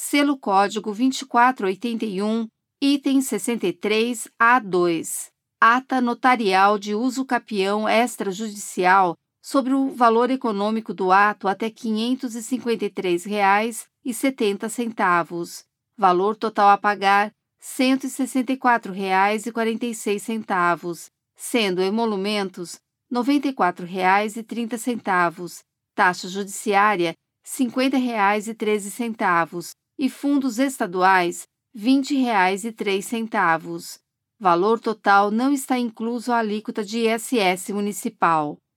selo código 2481, item 63A2. Ata notarial de uso capião extrajudicial sobre o valor econômico do ato até R$ 553,70. Valor total a pagar R$ 164,46, sendo emolumentos R$ 94,30, taxa judiciária R$ 50,13 e fundos estaduais R$ 20,03. Valor total não está incluso a alíquota de ISS municipal.